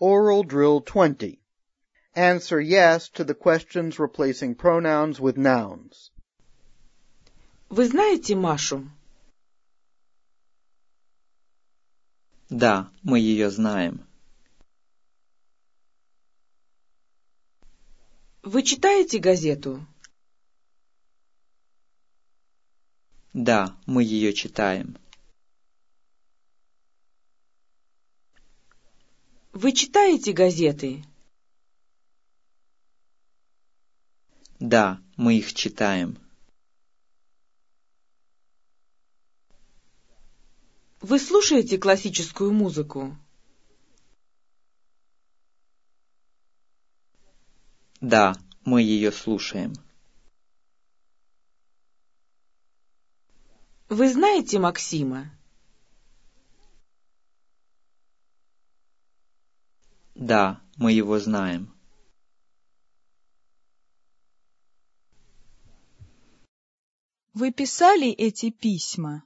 Oral Drill 20. Answer yes to the questions replacing pronouns with nouns. Вы знаете Машу? Да, мы ее знаем. Вы читаете газету? Да, мы ее читаем. Вы читаете газеты? Да, мы их читаем. Вы слушаете классическую музыку? Да, мы ее слушаем. Вы знаете Максима? Да, мы его знаем. Вы писали эти письма?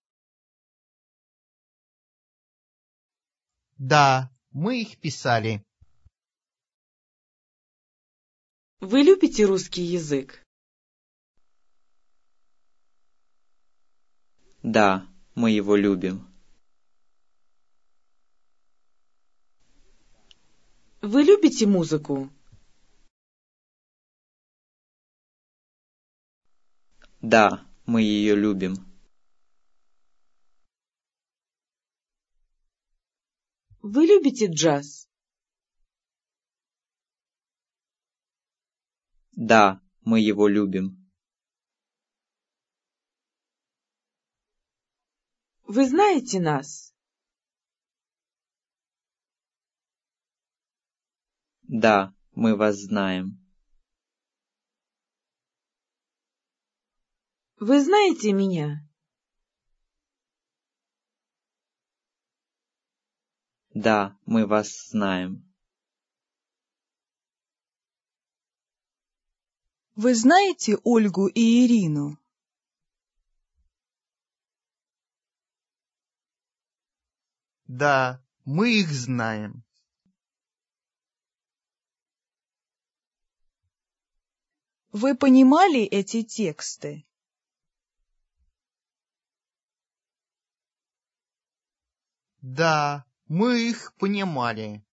Да, мы их писали. Вы любите русский язык? Да, мы его любим. Вы любите музыку? Да, мы ее любим. Вы любите джаз? Да, мы его любим. Вы знаете нас? Да, мы вас знаем. Вы знаете меня? Да, мы вас знаем. Вы знаете Ольгу и Ирину? Да, мы их знаем. Вы понимали эти тексты? Да, мы их понимали.